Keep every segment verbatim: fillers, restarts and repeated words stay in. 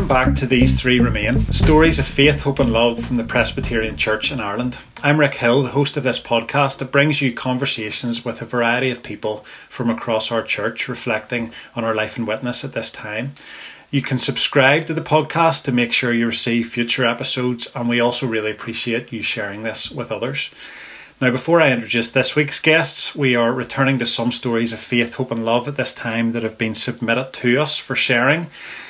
welcome back to These Three Remain, stories of faith, hope and love from the Presbyterian Church in Ireland. I'm Rick Hill, the host of this podcast that brings you conversations with a variety of people from across our church reflecting on our life and witness at this time. You can subscribe to the podcast to make sure you receive future episodes, and we also really appreciate you sharing this with others. Now, before I introduce this week's guests, we are returning to some stories of faith, hope and love at this time that have been submitted to us for sharing.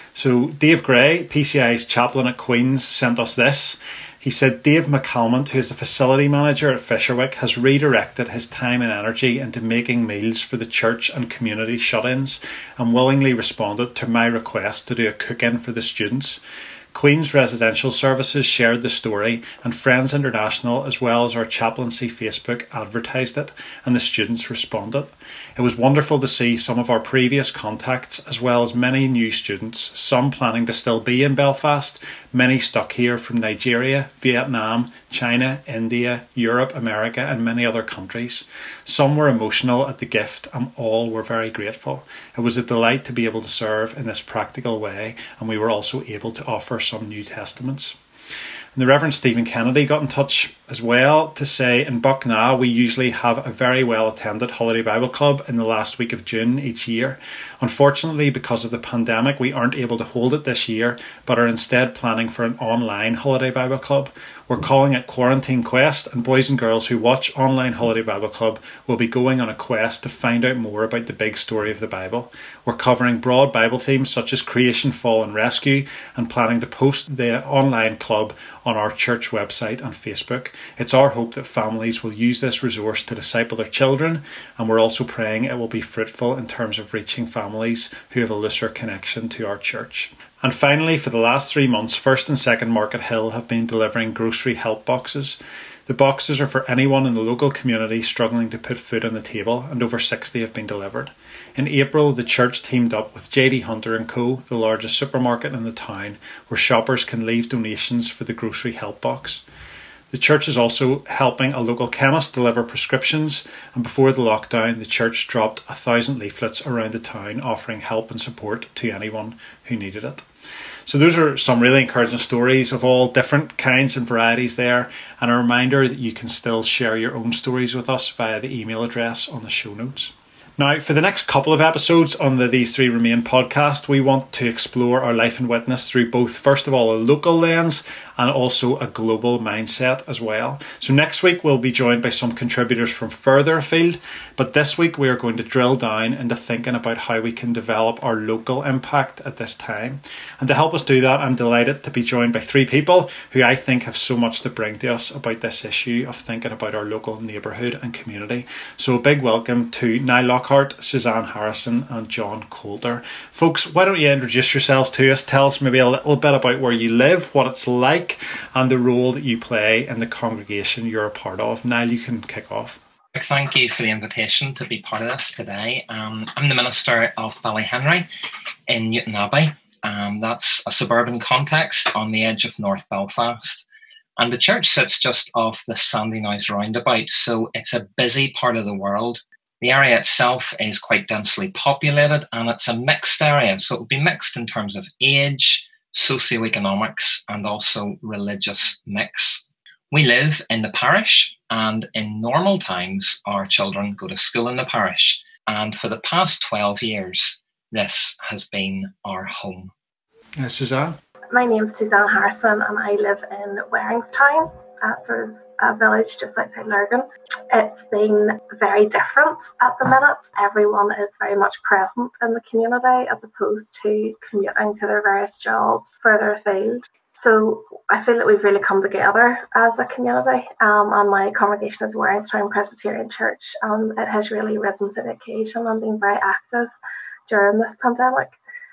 So Dave Gray, P C I's chaplain at Queen's, sent us this. He said Dave McCalmont, who is the facility manager at Fisherwick, has redirected his time and energy into making meals for the church and community shut-ins and willingly responded to my request to do a cook-in for the students. Queen's Residential Services shared the story, and Friends International as well as our chaplaincy Facebook advertised it, and the students responded. It was wonderful to see some of our previous contacts as well as many new students, some planning to still be in Belfast, many stuck here from Nigeria, Vietnam, China, India, Europe, America and many other countries. Some were emotional at the gift and all were very grateful. It was a delight to be able to serve in this practical way, and we were also able to offer some New Testaments. And the Reverend Stephen Kennedy got in touch as well to say in Bucknell we usually have a very well attended Holiday Bible Club in the last week of June each year. Unfortunately, because of the pandemic, we aren't able to hold it this year, but are instead planning for an online Holiday Bible Club. We're calling it Quarantine Quest, and boys and girls who watch online Holiday Bible Club will be going on a quest to find out more about the big story of the Bible. We're covering broad Bible themes such as creation, fall and rescue, and planning to post the online club on our church website and Facebook. It's our hope that families will use this resource to disciple their children, and we're also praying it will be fruitful in terms of reaching families who have a looser connection to our church. And finally, for the last three months, First and Second Market Hill have been delivering grocery help boxes. The boxes are for anyone in the local community struggling to put food on the table, and over sixty have been delivered. In April, the church teamed up with J D Hunter and Co, the largest supermarket in the town, where shoppers can leave donations for the grocery help box. The church is also helping a local chemist deliver prescriptions, and before the lockdown, the church dropped a thousand leaflets around the town offering help and support to anyone who needed it. So those are some really encouraging stories of all different kinds and varieties there, and a reminder that you can still share your own stories with us via the email address on the show notes. Now, for the next couple of episodes on the These Three Remain podcast, we want to explore our life and witness through both, first of all, a local lens and also a global mindset as well. So next week we'll be joined by some contributors from further afield, but this week we are going to drill down into thinking about how we can develop our local impact at this time. And to help us do that, I'm delighted to be joined by three people who I think have so much to bring to us about this issue of thinking about our local neighbourhood and community. So a big welcome to Niall Lockhart, Suzanne Harrison and John Coulter. Folks, why don't you introduce yourselves to us? Tell us maybe a little bit about where you live, what it's like, and the role that you play in the congregation you're a part of. Niall, you can kick off. Thank you for the invitation to be part of this today. Um, I'm the minister of Ballyhenry in Newtonabbey. Um, that's a suburban context on the edge of North Belfast. And the church sits just off the Sandyknouse roundabout, so it's a busy part of the world. The area itself is quite densely populated, and it's a mixed area. So it will be mixed in terms of age, socioeconomics, and also religious mix. We live in the parish, and in normal times, our children go to school in the parish. And for the past twelve years, this has been our home. Uh, Suzanne? My name's Suzanne Harrison, and I live in Waringstown, a sort of a village just outside Lurgan. It's been very different at the minute. Everyone is very much present in the community as opposed to commuting to their various jobs further afield. So I feel that we've really come together as a community, um, and my congregation is Waringstown Presbyterian Church, and it has really risen to the occasion and been very active during this pandemic.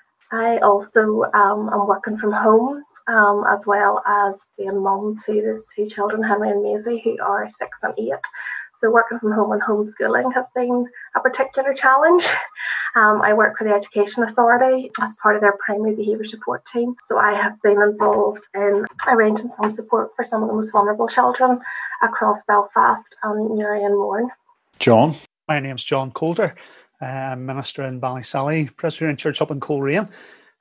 I also um, am working from home, um, as well as being mum to the two children, Henry and Maisie, who are six and eight. So working from home and homeschooling has been a particular challenge. Um, I work for the Education Authority as part of their primary behaviour support team. So I have been involved in arranging some support for some of the most vulnerable children across Belfast and Newry and Mourne. John? My name's John Coulter. I'm minister in Ballysally Presbyterian Church up in Coleraine.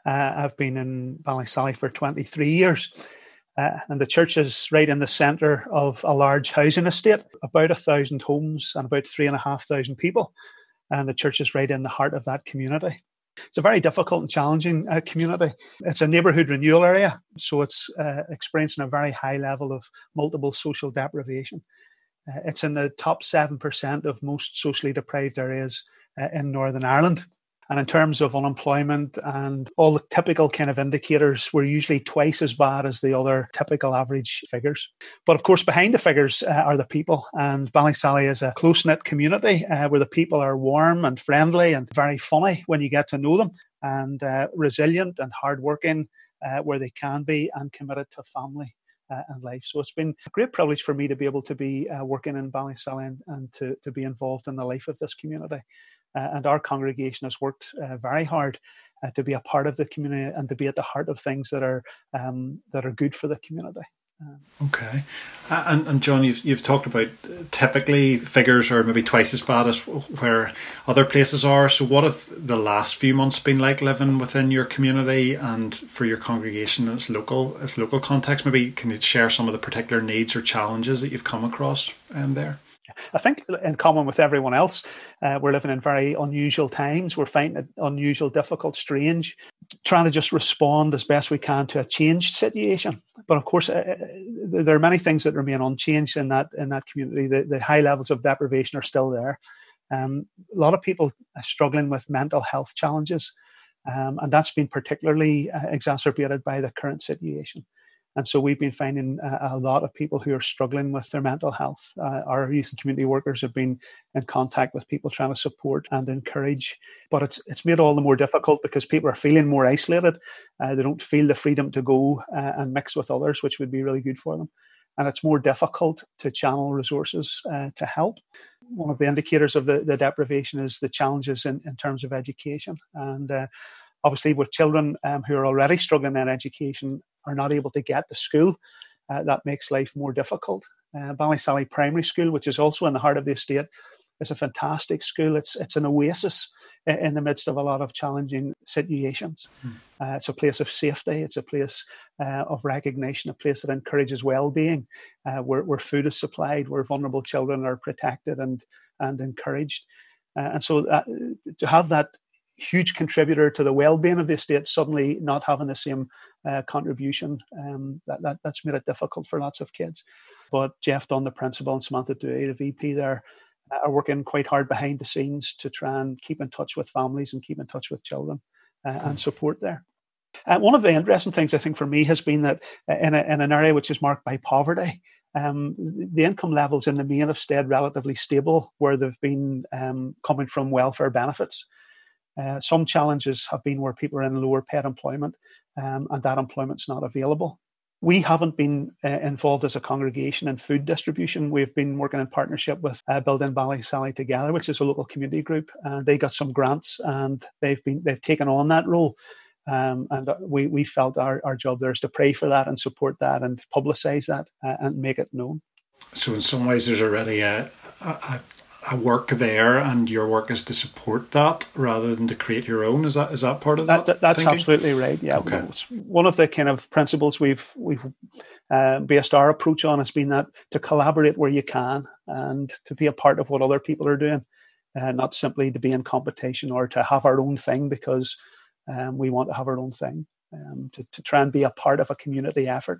Uh, I've been in Ballysally for twenty-three years. Uh, and the church is right in the centre of a large housing estate, about a thousand homes and about three and a half thousand people. And the church is right in the heart of that community. It's a very difficult and challenging uh, community. It's a neighbourhood renewal area, so it's uh, experiencing a very high level of multiple social deprivation. Uh, it's in the top seven percent of most socially deprived areas uh, in Northern Ireland. And in terms of unemployment and all the typical kind of indicators, we're usually twice as bad as the other typical average figures. But of course, behind the figures uh, are the people. And Ballysally is a close-knit community uh, where the people are warm and friendly and very funny when you get to know them, and uh, resilient and hardworking uh, where they can be, and committed to family uh, and life. So it's been a great privilege for me to be able to be uh, working in Ballysally and, and to, to be involved in the life of this community. Uh, and our congregation has worked uh, very hard uh, to be a part of the community and to be at the heart of things that are um, that are good for the community. Um, okay, uh, and and John, you've you've talked about uh, typically figures are maybe twice as bad as where other places are. So, what have the last few months been like living within your community and for your congregation as local as local context? Maybe can you share some of the particular needs or challenges that you've come across um, there? I think in common with everyone else, uh, we're living in very unusual times. We're finding it unusual, difficult, strange, trying to just respond as best we can to a changed situation. But of course, uh, there are many things that remain unchanged in that in that community. The, the high levels of deprivation are still there. Um, a lot of people are struggling with mental health challenges, um, and that's been particularly uh, exacerbated by the current situation. And so we've been finding a, a lot of people who are struggling with their mental health. Uh, our youth and community workers have been in contact with people trying to support and encourage. But it's it's made all the more difficult because people are feeling more isolated. Uh, they don't feel the freedom to go uh, and mix with others, which would be really good for them. And it's more difficult to channel resources uh, to help. One of the indicators of the, the deprivation is the challenges in, in terms of education. And uh, obviously with children um, who are already struggling in education are not able to get to school, uh, that makes life more difficult. Uh, Ballysally Primary School, which is also in the heart of the estate, is a fantastic school. It's it's an oasis in the midst of a lot of challenging situations. Mm. Uh, it's a place of safety. It's a place uh, of recognition, a place that encourages well-being, uh, where, where food is supplied, where vulnerable children are protected and, and encouraged. Uh, and so that, to have that huge contributor to the well-being of the estate suddenly not having the same uh, contribution, um, that, that that's made it difficult for lots of kids. But Jeff Dunn, the principal, and Samantha Dewey, the V P there, uh, are working quite hard behind the scenes to try and keep in touch with families and keep in touch with children uh, mm-hmm. and support there. Uh, one of the interesting things I think for me has been that uh, in, a, in an area which is marked by poverty, um, the income levels in the main have stayed relatively stable where they've been um, coming from welfare benefits. Uh, some challenges have been where people are in lower paid employment um, and that employment's not available. We haven't been uh, involved as a congregation in food distribution. We've been working in partnership with uh, Building Ballysally Together, which is a local community group. And uh, they got some grants and they've been they've taken on that role. Um, and we, we felt our, our job there is to pray for that and support that and publicise that uh, and make it known. So in some ways there's already a, a, a work there and your work is to support that rather than to create your own. Is that is that part of that? that that's thinking? Absolutely right. Yeah. Okay. One of the kind of principles we've we've uh, based our approach on has been that to collaborate where you can and to be a part of what other people are doing, uh, not simply to be in competition or to have our own thing because um, we want to have our own thing. Um, to, to try and be a part of a community effort.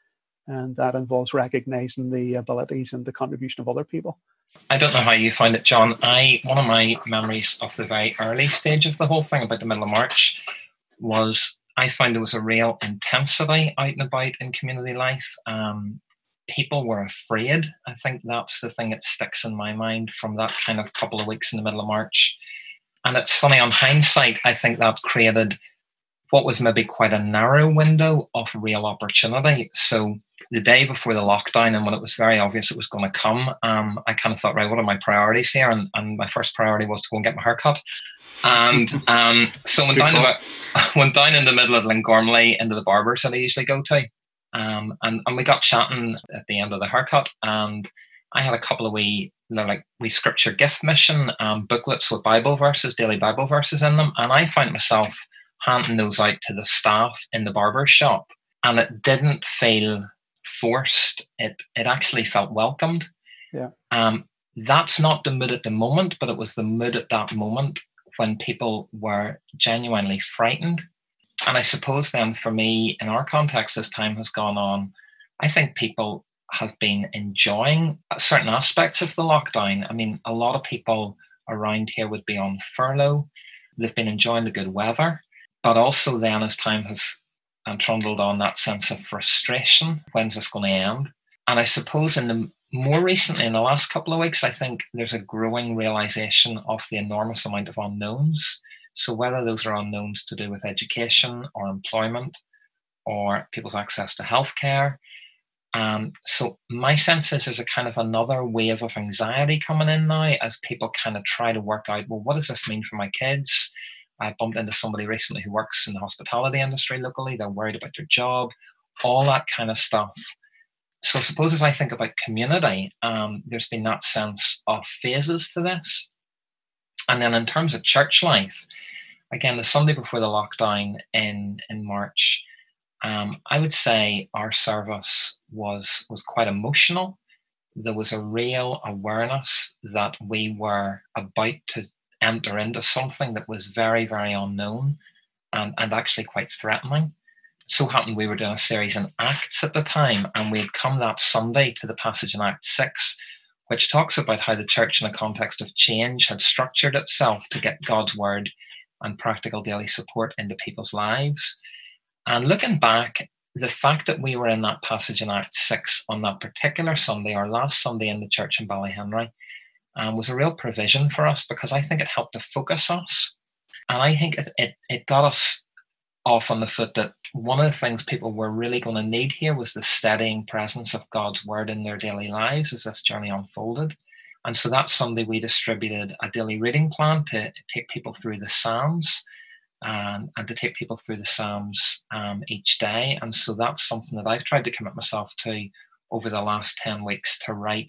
And that involves recognising the abilities and the contribution of other people. I don't know how you find it, John. I one of my memories of the very early stage of the whole thing, about the middle of March, was I found there was a real intensity out and about in community life. Um, people were afraid. I think that's the thing that sticks in my mind from that kind of couple of weeks in the middle of March. And it's funny, on hindsight, I think that created what was maybe quite a narrow window of real opportunity. So the day before the lockdown, and when it was very obvious it was going to come, um, I kind of thought, right, what are my priorities here? And, and my first priority was to go and get my hair cut. And um, so went down, about, went down in the middle of Glengormley into the barbers that I usually go to. Um, and, and we got chatting at the end of the haircut. And I had a couple of wee, like wee scripture gift mission um, booklets with Bible verses, daily Bible verses in them. And I found myself handing those out to the staff in the barber shop. And it didn't feel forced. It it actually felt welcomed. Yeah. Um, that's not the mood at the moment, but it was the mood at that moment when people were genuinely frightened. And I suppose then for me, in our context, as time has gone on, I think people have been enjoying certain aspects of the lockdown. I mean, a lot of people around here would be on furlough. They've been enjoying the good weather. But also then, as time has and trundled on, that sense of frustration. When's this going to end? And I suppose in the more recently, in the last couple of weeks, I think there's a growing realization of the enormous amount of unknowns. So whether those are unknowns to do with education or employment or people's access to healthcare. Um, so my sense is there's a kind of another wave of anxiety coming in now as people kind of try to work out, well, what does this mean for my kids? I bumped into somebody recently who works in the hospitality industry locally. They're worried about their job, all that kind of stuff. So I suppose as I think about community, um, there's been that sense of phases to this. And then in terms of church life, again, the Sunday before the lockdown in, in March, um, I would say our service was, was quite emotional. There was a real awareness that we were about to enter into something that was very, very unknown and, and actually quite threatening. So happened we were doing a series in Acts at the time, and we had come that Sunday to the passage in Acts six, which talks about how the church in a context of change had structured itself to get God's word and practical daily support into people's lives. And looking back, the fact that we were in that passage in Acts six on that particular Sunday, our last Sunday in the church in Ballyhenry, um, was a real provision for us, because I think it helped to focus us. And I think it, it, it got us off on the foot that one of the things people were really going to need here was the steadying presence of God's word in their daily lives as this journey unfolded. And so that Sunday we distributed a daily reading plan to take people through the Psalms and, and to take people through the Psalms um, each day. And so that's something that I've tried to commit myself to over the last ten weeks, to write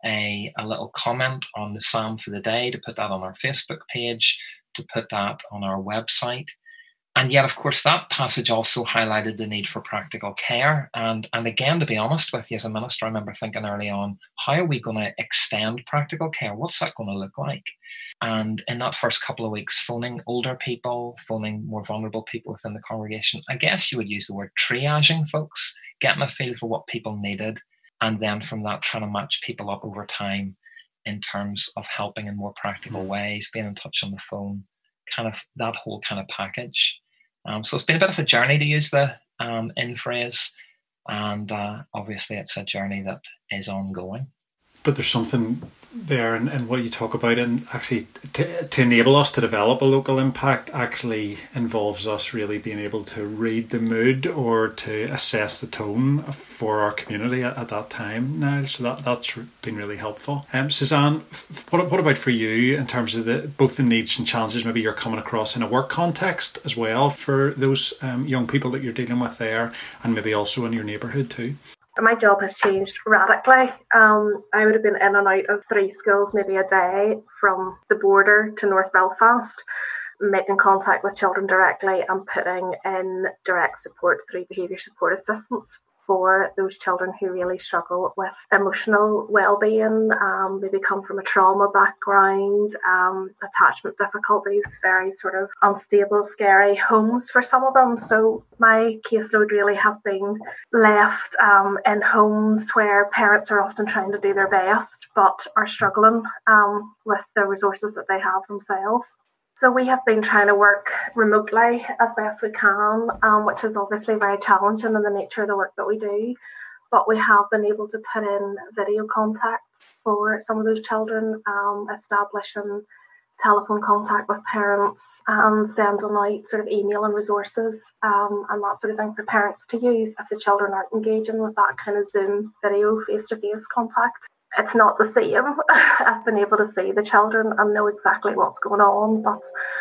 a, a little comment on the Psalm for the day, to put that on our Facebook page, to put that on our website. And yet, of course, that passage also highlighted the need for practical care. And, and again, to be honest with you, as a minister, I remember thinking early on, how are we going to extend practical care? What's that going to look like? And in that first couple of weeks, phoning older people, phoning more vulnerable people within the congregation, I guess you would use the word triaging folks, getting a feel for what people needed. And then from that, trying to match people up over time in terms of helping in more practical ways, being in touch on the phone, kind of that whole kind of package. Um, so it's been a bit of a journey, to use the um, in phrase, and uh, obviously it's a journey that is ongoing. But there's something there in, in what you talk about, and actually to, to enable us to develop a local impact actually involves us really being able to read the mood or to assess the tone for our community at, at that time now. So that, that's been really helpful. Um, Suzanne, what, what about for you in terms of the both the needs and challenges maybe you're coming across in a work context as well for those um, young people that you're dealing with there, and maybe also in your neighbourhood too? My job has changed radically. Um, I would have been in and out of three schools maybe a day from the border to North Belfast, making contact with children directly and putting in direct support through behaviour support assistance for those children who really struggle with emotional well-being, um, maybe come from a trauma background, um, attachment difficulties, very sort of unstable, scary homes for some of them. So my caseload really has been left um, in homes where parents are often trying to do their best but are struggling um, with the resources that they have themselves. So we have been trying to work remotely as best we can, um, which is obviously very challenging in the nature of the work that we do. But we have been able to put in video contact for some of those children, um, establishing telephone contact with parents and sending out sort of email and resources um, and that sort of thing for parents to use if the children aren't engaging with that kind of Zoom video face-to-face contact. It's not the same as being able to see the children and know exactly what's going on, but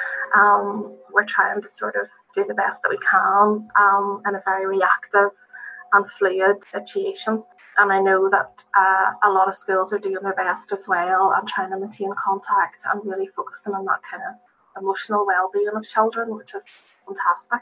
um, we're trying to sort of do the best that we can um, in a very reactive and fluid situation. And I know that uh, a lot of schools are doing their best as well and trying to maintain contact and really focusing on that kind of emotional well-being of children, which is fantastic.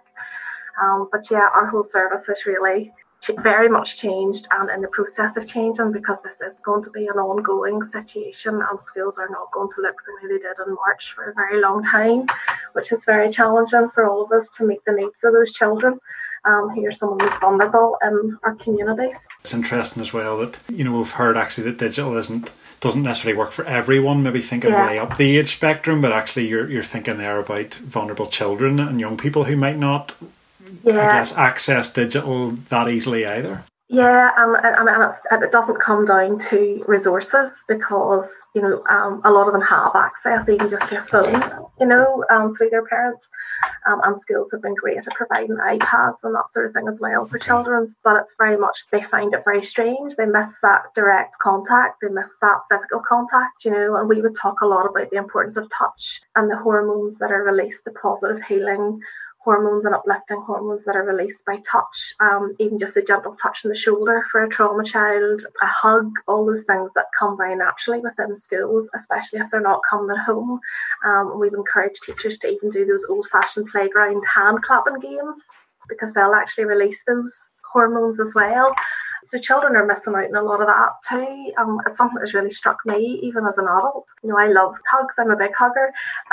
Um, but yeah, our whole service has really very much changed and in the process of changing, because this is going to be an ongoing situation and schools are not going to look the way they did in March for a very long time, which is very challenging for all of us to meet the needs of those children um, who are some of the most vulnerable in our communities. It's interesting as well that, you know, we've heard actually that digital isn't doesn't necessarily work for everyone, maybe thinking yeah. way up the age spectrum, but actually you're you're thinking there about vulnerable children and young people who might not yeah. I guess access digital that easily either. Yeah, um, and, and it's, it doesn't come down to resources, because, you know, um, a lot of them have access even just to a phone, you know, um, through their parents. Um, and schools have been great at providing iPads and that sort of thing as well for children. But it's very much, they find it very strange. They miss that direct contact. They miss that physical contact, you know, and we would talk a lot about the importance of touch and the hormones that are released, the positive healing hormones and uplifting hormones that are released by touch, um, even just a gentle touch on the shoulder for a trauma child, a hug, all those things that come very naturally within schools, especially if they're not coming at home. Um, we've encouraged teachers to even do those old-fashioned playground hand clapping games, because they'll actually release those hormones as well. So children are missing out on a lot of that too. Um, it's something that's really struck me even as an adult. You know, I love hugs, I'm a big hugger.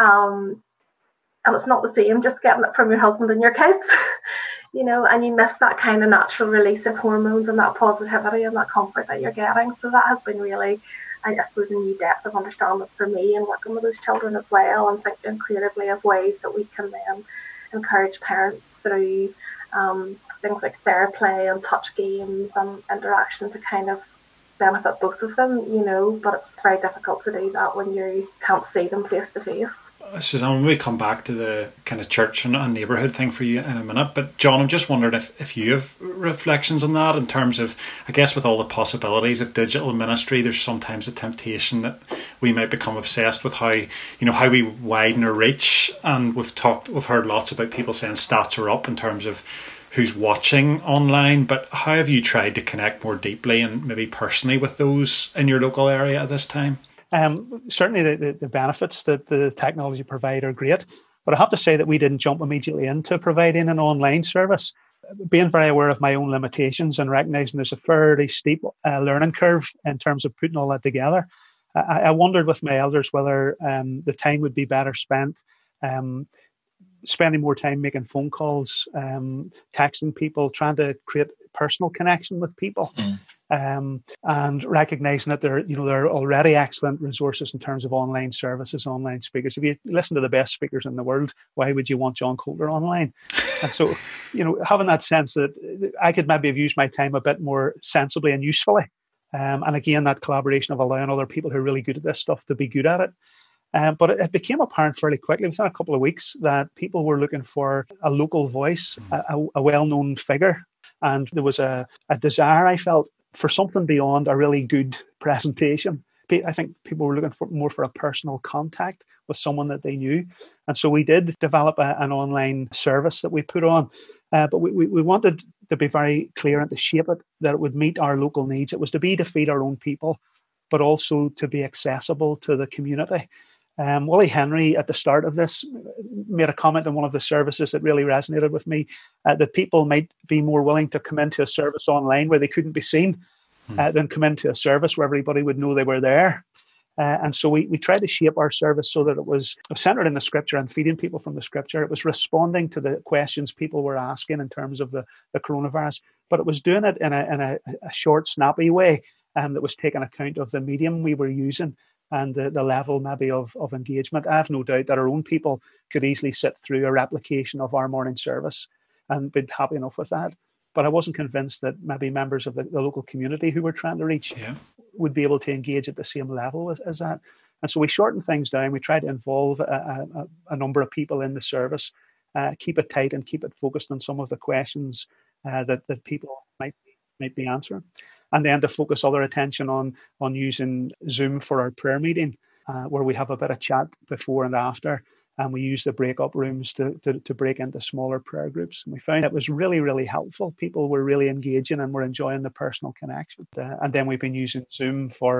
Um, And it's not the same just getting it from your husband and your kids, you know, and you miss that kind of natural release of hormones and that positivity and that comfort that you're getting. So that has been really, I suppose, a new depth of understanding for me and working with those children as well, and thinking creatively of ways that we can then encourage parents through um, things like Theraplay and touch games and interaction to kind of benefit both of them, you know, but it's very difficult to do that when you can't see them face to face. Suzanne, when we come back to the kind of church and, and neighbourhood thing for you in a minute, but John, I'm just wondering if, if you have reflections on that in terms of, I guess with all the possibilities of digital ministry, there's sometimes a temptation that we might become obsessed with how, you know, how we widen our reach. And we've talked, we've heard lots about people saying stats are up in terms of who's watching online, but how have you tried to connect more deeply and maybe personally with those in your local area at this time? Um, certainly the, the, the benefits that the technology provide are great, but I have to say that we didn't jump immediately into providing an online service. Being very aware of my own limitations and recognising there's a fairly steep uh, learning curve in terms of putting all that together, I, I wondered with my elders whether um, the time would be better spent um, spending more time making phone calls, um, texting people, trying to create personal connection with people. Mm. Um, and recognizing that there, you know, there are already excellent resources in terms of online services, online speakers. If you listen to the best speakers in the world, why would you want John Coulter online? And so, you know, having that sense that I could maybe have used my time a bit more sensibly and usefully. Um, and again, that collaboration of allowing other people who are really good at this stuff to be good at it. Um, but it, it became apparent fairly quickly, within a couple of weeks, that people were looking for a local voice, a, a well-known figure. And there was a, a desire, I felt, for something beyond a really good presentation. I think people were looking for more for a personal contact with someone that they knew. And so we did develop a, an online service that we put on. Uh, but we, we, we wanted to be very clear and to shape it that it would meet our local needs. It was to be to feed our own people, but also to be accessible to the community. Um, Willie Henry, at the start of this, made a comment on one of the services that really resonated with me, uh, that people might be more willing to come into a service online where they couldn't be seen mm. uh, than come into a service where everybody would know they were there. Uh, and so we, we tried to shape our service so that it was centered in the scripture and feeding people from the scripture. It was responding to the questions people were asking in terms of the, the coronavirus, but it was doing it in a, in a, a short, snappy way um, that was taking account of the medium we were using and the, the level maybe of, of engagement. I have no doubt that our own people could easily sit through a replication of our morning service and be happy enough with that. But I wasn't convinced that maybe members of the, the local community who we're trying to reach yeah. would be able to engage at the same level as, as that. And so we shortened things down. We tried to involve a, a, a number of people in the service, uh, keep it tight and keep it focused on some of the questions uh, that, that people might, might be answering. And then to focus other attention on, on using Zoom for our prayer meeting, uh, where we have a bit of chat before and after. And we use the break-up rooms to, to, to break into smaller prayer groups. And we found it was really, really helpful. People were really engaging and were enjoying the personal connection. Uh, and then we've been using Zoom for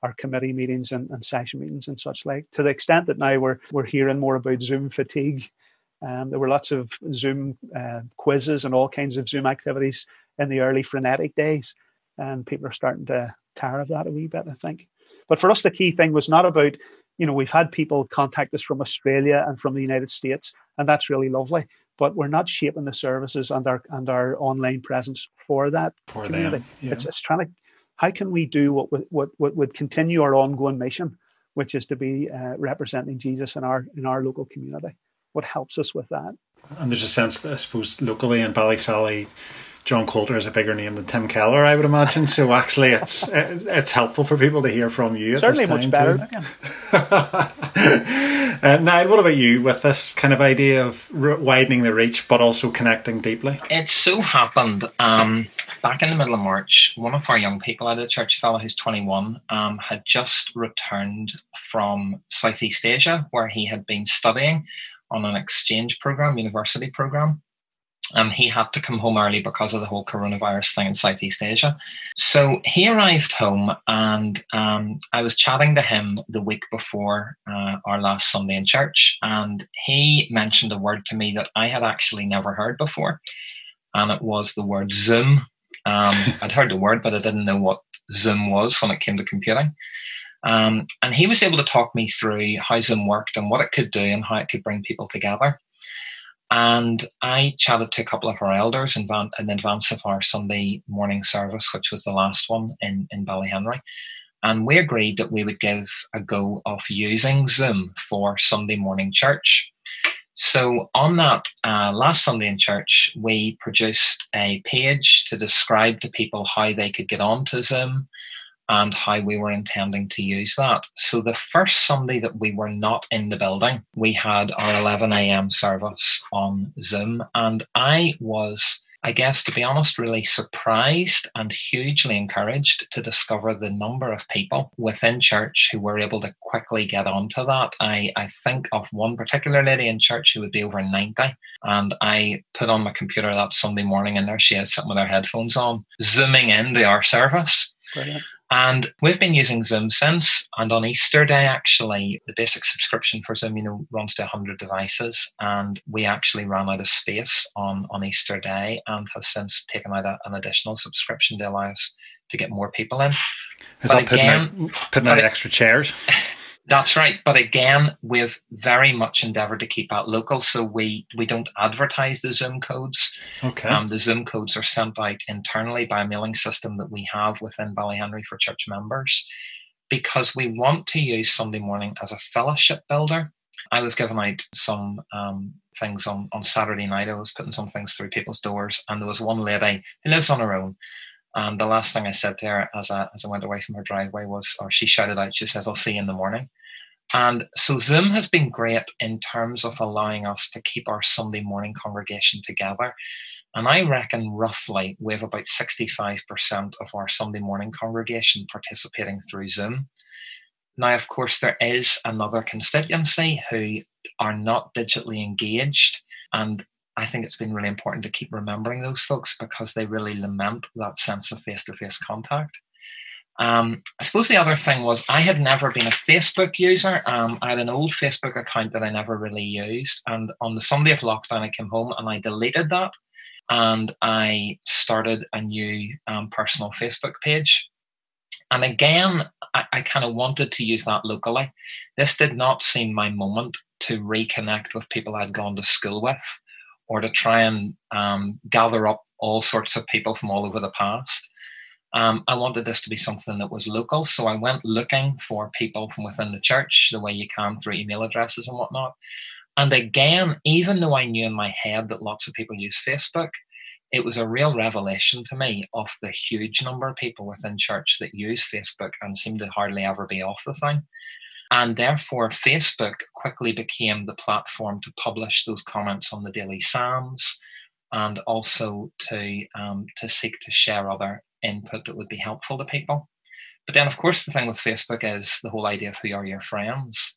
our committee meetings and, and session meetings and such like. To the extent that now we're we're hearing more about Zoom fatigue. Um, there were lots of Zoom uh, quizzes and all kinds of Zoom activities in the early frenetic days, and people are starting to tire of that a wee bit, I think. But for us, the key thing was not about, you know, we've had people contact us from Australia and from the United States, and that's really lovely. But we're not shaping the services and our and our online presence for that for community. Them, yeah. It's it's trying to, how can we do what what what would continue our ongoing mission, which is to be uh, representing Jesus in our in our local community. What helps us with that? And there's a sense that I suppose locally in Ballysally, John Coulter is a bigger name than Tim Keller, I would imagine. So actually, it's it's helpful for people to hear from you. At Certainly, this time much better. uh, Niall, what about you with this kind of idea of r- widening the reach, but also connecting deeply? It so happened um, back in the middle of March, one of our young people out of the church, a fellow who's twenty-one, um, had just returned from Southeast Asia, where he had been studying on an exchange program, university program. Um, he had to come home early because of the whole coronavirus thing in Southeast Asia. So he arrived home, and um, I was chatting to him the week before uh, our last Sunday in church, and he mentioned a word to me that I had actually never heard before, and it was the word Zoom. Um, I'd heard the word, but I didn't know what Zoom was when it came to computing. Um, and he was able to talk me through how Zoom worked and what it could do and how it could bring people together. And I chatted to a couple of our elders in, van- in advance of our Sunday morning service, which was the last one in, in Ballyhenry. And we agreed that we would give a go of using Zoom for Sunday morning church. So on that uh, last Sunday in church, we produced a page to describe to people how they could get onto Zoom and how we were intending to use that. So the first Sunday that we were not in the building, we had our eleven a.m. service on Zoom. And I was, I guess, to be honest, really surprised and hugely encouraged to discover the number of people within church who were able to quickly get onto that. I, I think of one particular lady in church who would be over ninety. And I put on my computer that Sunday morning, and there she is sitting with her headphones on, zooming into our service. Brilliant. And we've been using Zoom since, and on Easter Day, actually, the basic subscription for Zoom, you know, runs to one hundred devices, and we actually ran out of space on, on Easter Day and have since taken out a, an additional subscription to allow us to get more people in. Is but that putting again, out, putting out it, extra chairs? That's right. But again, we've very much endeavoured to keep that local, so we, we don't advertise the Zoom codes. Okay. Um, the Zoom codes are sent out internally by a mailing system that we have within Ballyhenry for church members, because we want to use Sunday morning as a fellowship builder. I was giving out some um, things on, on Saturday night. I was putting some things through people's doors, and there was one lady who lives on her own. And the last thing I said to her as I, as I went away from her driveway was, or she shouted out, she says, "I'll see you in the morning." And so Zoom has been great in terms of allowing us to keep our Sunday morning congregation together. And I reckon roughly we have about sixty-five percent of our Sunday morning congregation participating through Zoom. Now, of course, there is another constituency who are not digitally engaged, and I think it's been really important to keep remembering those folks because they really lament that sense of face-to-face contact. Um, I suppose the other thing was I had never been a Facebook user. Um, I had an old Facebook account that I never really used. And on the Sunday of lockdown, I came home and I deleted that. And I started a new um, personal Facebook page. And again, I, I kind of wanted to use that locally. This did not seem my moment to reconnect with people I'd gone to school with, or to try and um, gather up all sorts of people from all over the past. Um, I wanted this to be something that was local, so I went looking for people from within the church, the way you can through email addresses and whatnot. And again, even though I knew in my head that lots of people use Facebook, it was a real revelation to me of the huge number of people within church that use Facebook and seem to hardly ever be off the thing. And therefore, Facebook quickly became the platform to publish those comments on the Daily Psalms, and also to um, to seek to share other input that would be helpful to people. But then, of course, the thing with Facebook is the whole idea of who are your friends.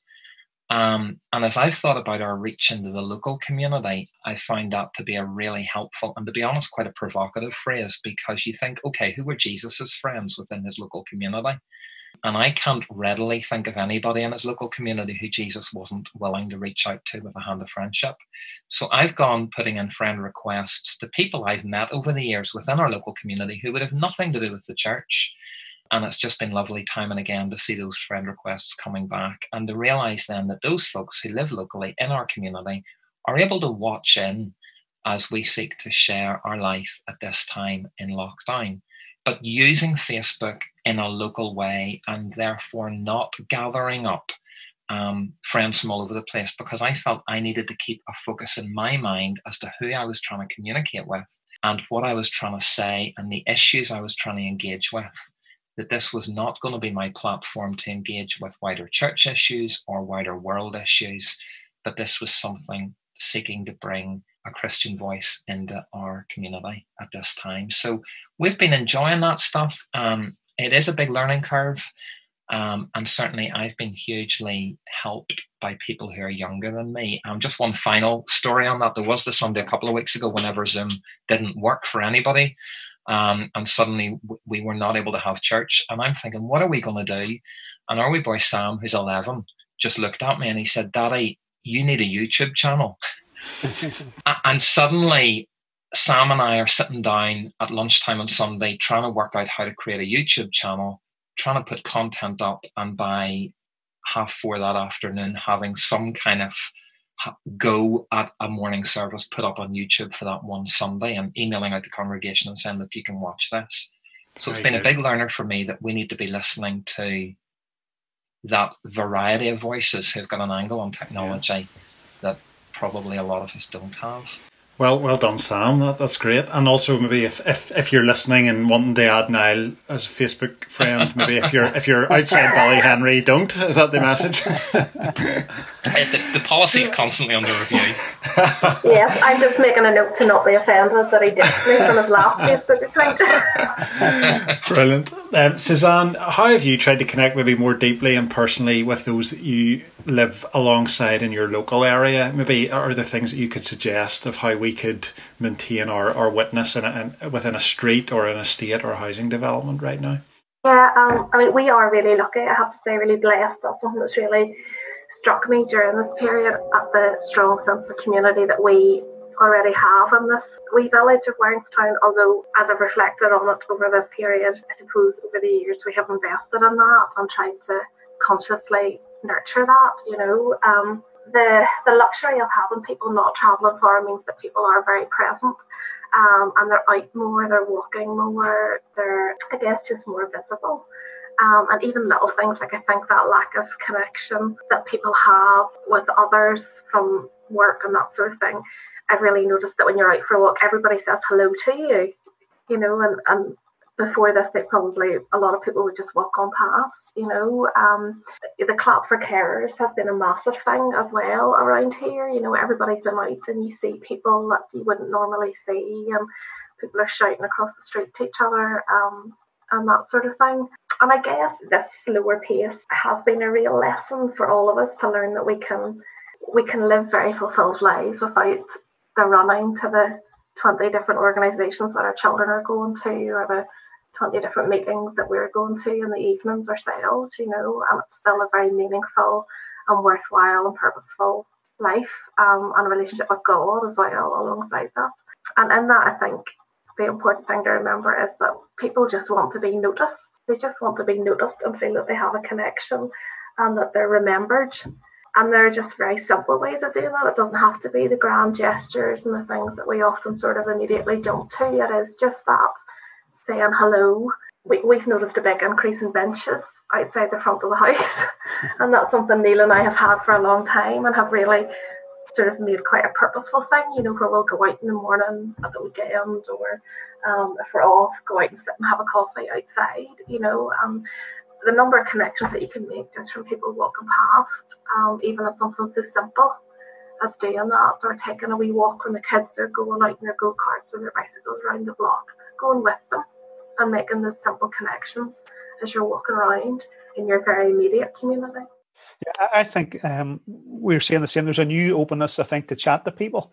Um, and as I've thought about our reach into the local community, I find that to be a really helpful and, to be honest, quite a provocative phrase, because you think, okay, who were Jesus's friends within his local community? And I can't readily think of anybody in his local community who Jesus wasn't willing to reach out to with a hand of friendship. So I've gone putting in friend requests to people I've met over the years within our local community who would have nothing to do with the church. And it's just been lovely time and again to see those friend requests coming back and to realise then that those folks who live locally in our community are able to watch in as we seek to share our life at this time in lockdown. But using Facebook in a local way and therefore not gathering up um, friends from all over the place, because I felt I needed to keep a focus in my mind as to who I was trying to communicate with and what I was trying to say and the issues I was trying to engage with. That this was not going to be my platform to engage with wider church issues or wider world issues, but this was something seeking to bring a Christian voice into our community at this time. So we've been enjoying that stuff. Um, it is a big learning curve. Um, and certainly I've been hugely helped by people who are younger than me. Um, just one final story on that. There was the Sunday a couple of weeks ago whenever Zoom didn't work for anybody. Um, and suddenly w- we were not able to have church. And I'm thinking, what are we going to do? And our wee boy Sam, who's eleven, just looked at me and he said, Daddy, you need a YouTube channel. And suddenly Sam and I are sitting down at lunchtime on Sunday trying to work out how to create a YouTube channel, trying to put content up, and by half four that afternoon having some kind of go at a morning service put up on YouTube for that one Sunday and emailing out the congregation and saying that you can watch this. So Very it's been good. A big learner for me that we need to be listening to that variety of voices who've got an angle on technology yeah. that probably a lot of us don't have. Well, well done, Sam. That, that's great. And also, maybe if, if, if you're listening and wanting to add Niall as a Facebook friend, maybe if you're if you're outside Ballyhenry, don't. Is that the message? the, the policy is constantly under review. Yes, I'm just making a note to not be offended that he ditched me from his last Facebook account. Brilliant. Um, Suzanne, how have you tried to connect maybe more deeply and personally with those that you live alongside in your local area? Maybe are there things that you could suggest of how we could maintain our, our witness in a, in, within a street or in a state or housing development right now? Yeah, um, I mean, we are really lucky. I have to say, really blessed. That's something that's really struck me during this period, at the strong sense of community that we already have in this wee village of Warringstown. Although, as I've reflected on it over this period, I suppose over the years we have invested in that and tried to consciously nurture that, you know. Um, the the luxury of having people not travelling far means that people are very present, um, and they're out more, they're walking more, they're, I guess, just more visible. Um, and even little things like, I think that lack of connection that people have with others from work and that sort of thing, I've really noticed that when you're out for a walk, everybody says hello to you, you know, and, and before this, they probably, a lot of people would just walk on past, you know. Um, the clap for carers has been a massive thing as well around here. You know, everybody's been out and you see people that you wouldn't normally see, and people are shouting across the street to each other, um, and that sort of thing. And I guess this slower pace has been a real lesson for all of us to learn that we can we can live very fulfilled lives without the running to the twenty different organisations that our children are going to, or the twenty different meetings that we're going to in the evenings ourselves, you know. And it's still a very meaningful and worthwhile and purposeful life, um, and a relationship with God as well alongside that. And in that, I think the important thing to remember is that people just want to be noticed. They just want to be noticed and feel that they have a connection and that they're remembered. And there are just very simple ways of doing that. It doesn't have to be the grand gestures and the things that we often sort of immediately jump to. It is just that, saying hello. We, we've noticed a big increase in benches outside the front of the house. And that's something Neil and I have had for a long time and have really sort of made quite a purposeful thing, you know, where we'll go out in the morning at the weekend, or um, if we're off, go out and sit and have a coffee outside, you know. Um, the number of connections that you can make just from people walking past, um, even at something so simple as doing that, or taking a wee walk when the kids are going out in their go-karts or their bicycles around the block, going with them and making those simple connections as you're walking around in your very immediate community. Yeah, I think um, we're saying the same. There's a new openness, I think, to chat to people.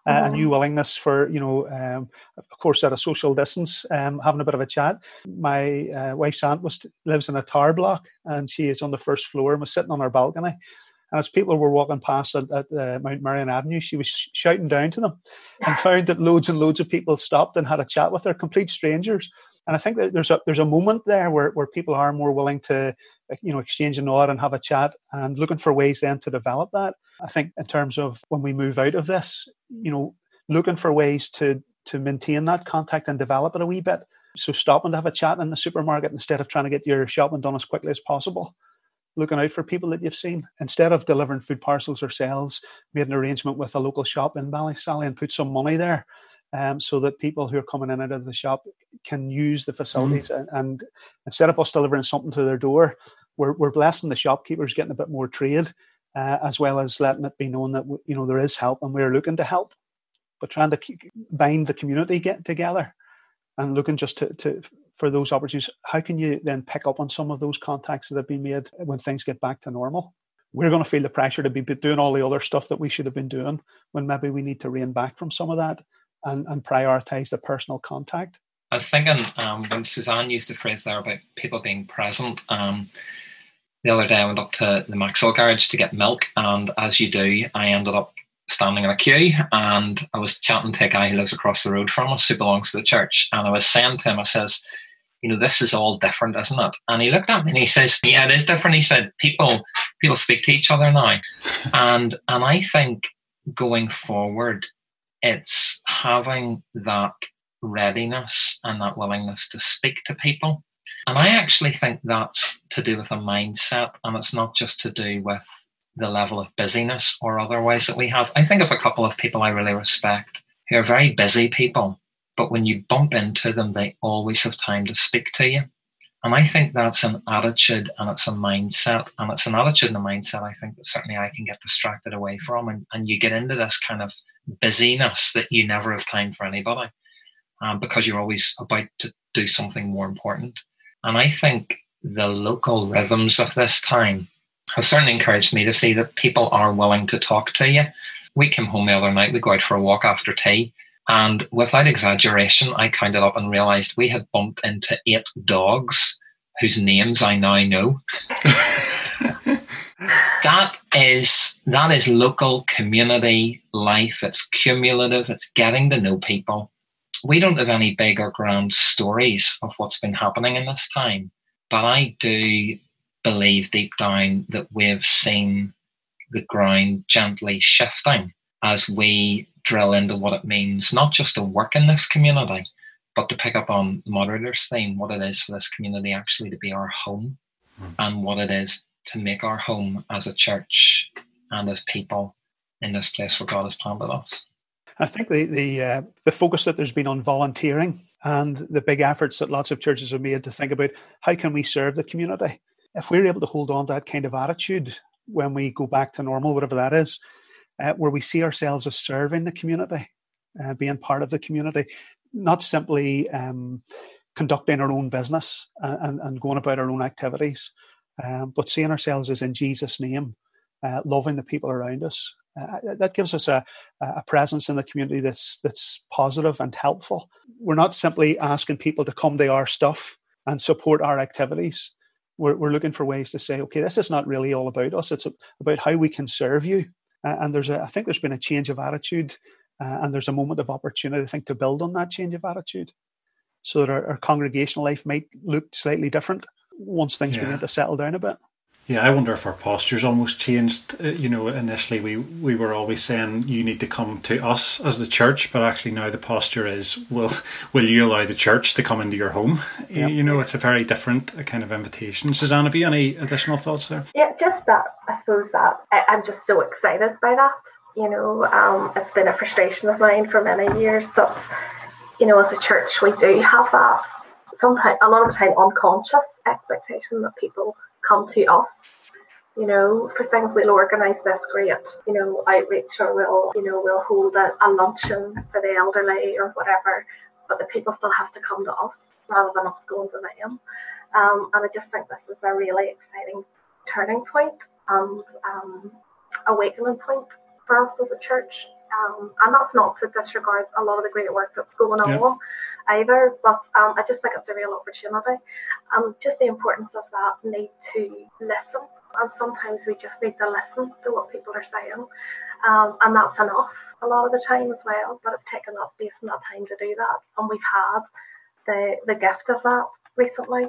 uh, mm-hmm. a new willingness for, you know, um, of course, at a social distance, um, having a bit of a chat. My uh, wife's aunt was lives in a tower block, and she is on the first floor and was sitting on her balcony. And as people were walking past at, at uh, Mount Marion Avenue, she was sh- shouting down to them, and found that loads and loads of people stopped and had a chat with her, complete strangers. And I think that there's a there's a moment there where, where people are more willing to, you know, exchange a nod and have a chat, and looking for ways then to develop that. I think in terms of when we move out of this, you know, looking for ways to to maintain that contact and develop it a wee bit. So stopping to have a chat in the supermarket instead of trying to get your shopping done as quickly as possible. Looking out for people that you've seen. Instead of delivering food parcels ourselves, made an arrangement with a local shop in Ballysally and put some money there, um, so that people who are coming in and out of the shop can use the facilities. Mm. And, and instead of us delivering something to their door, we're, we're blessing the shopkeepers getting a bit more trade, uh, as well as letting it be known that, you know, there is help and we're looking to help, but trying to keep, bind the community get together. And looking just to, to for those opportunities, how can you then pick up on some of those contacts that have been made when things get back to normal? We're going to feel the pressure to be doing all the other stuff that we should have been doing, when maybe we need to rein back from some of that and, and prioritise the personal contact. I was thinking um, when Suzanne used the phrase there about people being present, um, the other day I went up to the Maxwell garage to get milk, and as you do, I ended up standing in a queue, and I was chatting to a guy who lives across the road from us who belongs to the church, and I was saying to him, I says, you know, this is all different, isn't it? And he looked at me and he says, yeah, it is different. He said, people people speak to each other now. and and I think going forward, it's having that readiness and that willingness to speak to people. And I actually think that's to do with a mindset, and it's not just to do with the level of busyness or otherwise that we have. I think of a couple of people I really respect who are very busy people, but when you bump into them, they always have time to speak to you. And I think that's an attitude and it's a mindset, and it's an attitude and a mindset I think that certainly I can get distracted away from, and, and you get into this kind of busyness that you never have time for anybody, um, because you're always about to do something more important. And I think the local rhythms of this time have certainly encouraged me to see that people are willing to talk to you. We came home the other night, we go out for a walk after tea, and without exaggeration, I counted up and realised we had bumped into eight dogs whose names I now know. that is that is local community life. It's cumulative. It's getting to know people. We don't have any big or grand stories of what's been happening in this time, but I do believe deep down that we've seen the ground gently shifting as we drill into what it means, not just to work in this community, but to pick up on the moderator's theme, what it is for this community actually to be our home, mm. and what it is to make our home as a church and as people in this place where God has planted us. I think the the, uh, the focus that there's been on volunteering and the big efforts that lots of churches have made to think about how can we serve the community. If we're able to hold on to that kind of attitude when we go back to normal, whatever that is, uh, where we see ourselves as serving the community, uh, being part of the community, not simply um, conducting our own business and, and going about our own activities, um, but seeing ourselves as in Jesus' name, uh, loving the people around us. Uh, that gives us a, a presence in the community that's that's positive and helpful. We're not simply asking people to come to our stuff and support our activities. We're, we're looking for ways to say, okay, this is not really all about us. It's about how we can serve you. Uh, and there's a, I think there's been a change of attitude, uh, and there's a moment of opportunity, I think, to build on that change of attitude, so that our, our congregational life might look slightly different once things yeah. begin to settle down a bit. Yeah, I wonder if our posture's almost changed. Uh, you know, initially we, we were always saying you need to come to us as the church, but actually now the posture is, will will you allow the church to come into your home? Yep. You know, it's a very different kind of invitation. Suzanne, have you any additional thoughts there? Yeah, just that, I suppose that I, I'm just so excited by that. You know, um, it's been a frustration of mine for many years that, you know, as a church we do have that, sometimes, a lot of the time, unconscious expectation that people come to us, you know, for things. We'll organise this great, you know, outreach, or we'll, you know, we'll hold a, a luncheon for the elderly or whatever, but the people still have to come to us rather than us going to them. Um, and I just think this is a really exciting turning point and um, awakening point for us as a church. Um, and that's not to disregard a lot of the great work that's going on yeah. either, but um, I just think it's a real opportunity. And just the importance of that need to listen. And sometimes we just need to listen to what people are saying. Um, and that's enough a lot of the time as well. But it's taken that space and that time to do that. And we've had the, the gift of that recently.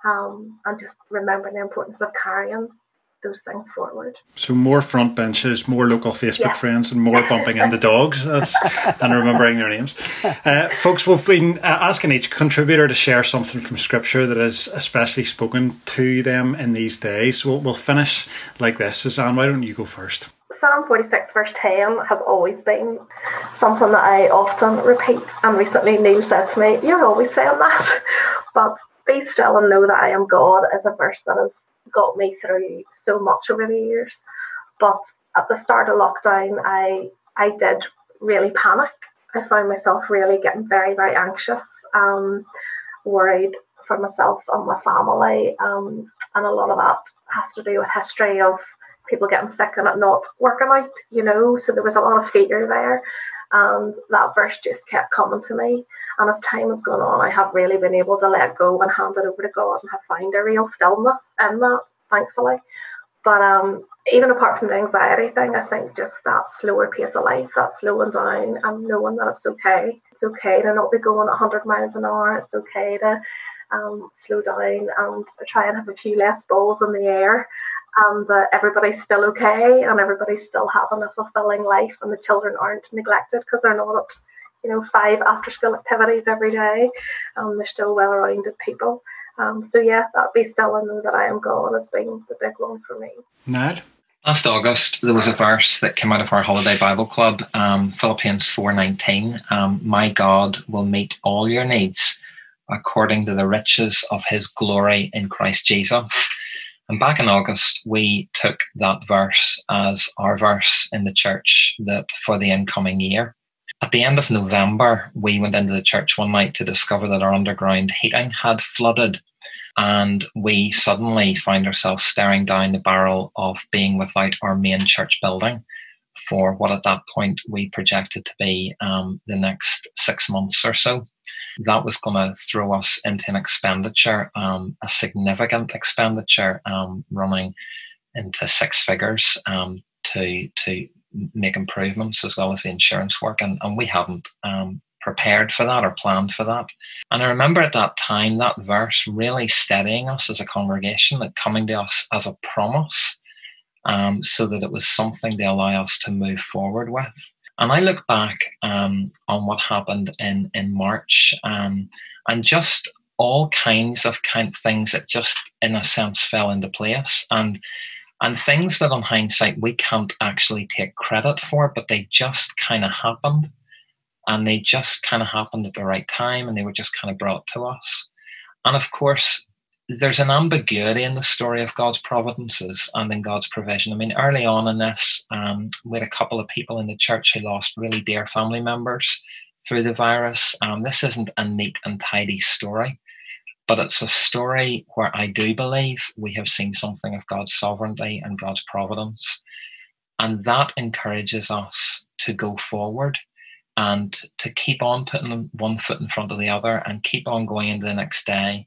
Um, and just remembering the importance of carrying those things forward. So more front benches, more local Facebook yeah. friends, and more bumping into dogs that's, and remembering their names. Uh, folks, we've been uh, asking each contributor to share something from Scripture that has especially spoken to them in these days. We'll, we'll finish like this. Suzanne, why don't you go first? Psalm forty-six verse ten has always been something that I often repeat, and recently Neil said to me, "You're always saying that." But be still and know that I am God is a verse that has got me through so much over the years. But at the start of lockdown, I I did really panic. I found myself really getting very, very anxious, um, worried for myself and my family. Um, and a lot of that has to do with history of people getting sick and it not working out, you know. So there was a lot of fear there. And that verse just kept coming to me. And as time has gone on, I have really been able to let go and hand it over to God and have found a real stillness in that, thankfully. But um, even apart from the anxiety thing, I think just that slower pace of life, that slowing down and knowing that it's okay. It's okay to not be going one hundred miles an hour. It's okay to um, slow down and try and have a few less balls in the air. And uh, everybody's still okay, and everybody's still having a fulfilling life, and the children aren't neglected because they're not at, you know, five after-school activities every day. Um, they're still well-rounded people. Um, so yeah, that be still and know that I am God has been the big one for me. Niall? Last August, there was a verse that came out of our Holiday Bible Club, um, Philippians four nineteen. Um, My God will meet all your needs according to the riches of his glory in Christ Jesus. And back in August, we took that verse as our verse in the church that for the incoming year. At the end of November, we went into the church one night to discover that our underground heating had flooded. And we suddenly found ourselves staring down the barrel of being without our main church building for what at that point we projected to be um, the next six months or so. That was going to throw us into an expenditure, um, a significant expenditure, um, running into six figures um, to to make improvements as well as the insurance work. And, and we hadn't um, prepared for that or planned for that. And I remember at that time, that verse really steadying us as a congregation, that coming to us as a promise, um, so that it was something to allow us to move forward with. And I look back um, on what happened in, in March um, and just all kinds of kind of things that just, in a sense, fell into place. And and things that, on hindsight, we can't actually take credit for, but they just kind of happened. And they just kind of happened at the right time, and they were just kind of brought to us. And, of course, there's an ambiguity in the story of God's providences and in God's provision. I mean, early on in this, um, we had a couple of people in the church who lost really dear family members through the virus. Um, this isn't a neat and tidy story, but it's a story where I do believe we have seen something of God's sovereignty and God's providence. And that encourages us to go forward and to keep on putting one foot in front of the other and keep on going into the next day,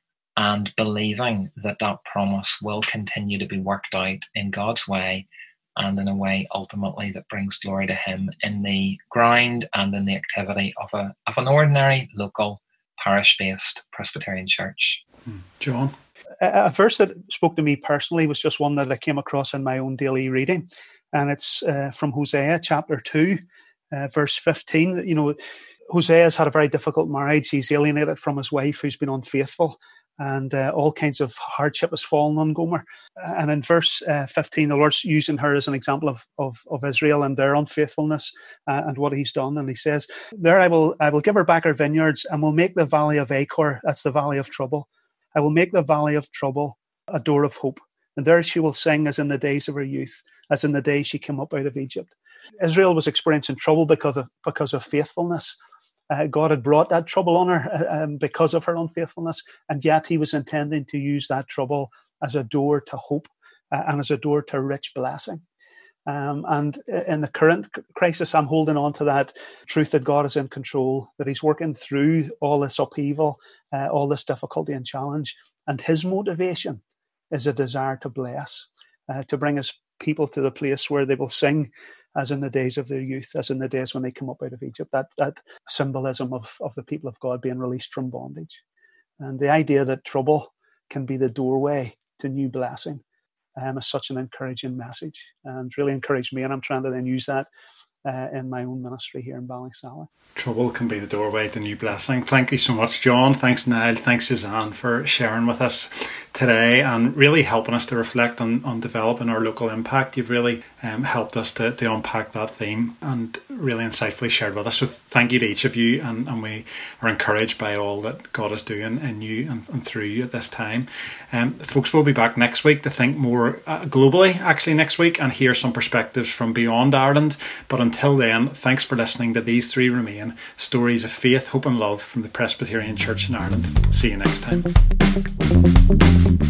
and believing that that promise will continue to be worked out in God's way and in a way ultimately that brings glory to him in the grind and in the activity of a of an ordinary local parish-based Presbyterian church. John? A verse that spoke to me personally was just one that I came across in my own daily reading, and it's uh, from Hosea chapter two, uh, verse fifteen. You know, Hosea's had a very difficult marriage. He's alienated from his wife who's been unfaithful, and uh, all kinds of hardship has fallen on Gomer. And in verse uh, fifteen, the Lord's using her as an example of, of, of Israel and their unfaithfulness uh, and what he's done. And he says, there I will I will give her back her vineyards, and will make the valley of Achor, that's the valley of trouble, I will make the valley of trouble a door of hope. And there she will sing as in the days of her youth, as in the days she came up out of Egypt. Israel was experiencing trouble because of because of faithfulness. Uh, God had brought that trouble on her uh, um, because of her unfaithfulness, and yet he was intending to use that trouble as a door to hope uh, and as a door to rich blessing. Um, and in the current crisis, I'm holding on to that truth that God is in control, that he's working through all this upheaval, uh, all this difficulty and challenge. And his motivation is a desire to bless, uh, to bring his people to the place where they will sing as in the days of their youth, as in the days when they come up out of Egypt, that, that symbolism of, of the people of God being released from bondage. And the idea that trouble can be the doorway to new blessing um, is such an encouraging message, and really encouraged me. And I'm trying to then use that uh, in my own ministry here in Ballysally. Trouble can be the doorway to new blessing. Thank you so much, John. Thanks, Niall. Thanks, Suzanne, for sharing with us today and really helping us to reflect on, on developing our local impact. You've really um, helped us to, to unpack that theme and really insightfully shared with us. So thank you to each of you, and, and we are encouraged by all that God is doing in you and, and through you at this time. Um, folks, we'll be back next week to think more uh, globally, actually next week, and hear some perspectives from beyond Ireland. But until then, thanks for listening to These Three Remain, stories of faith, hope and love from the Presbyterian Church in Ireland. See you next time.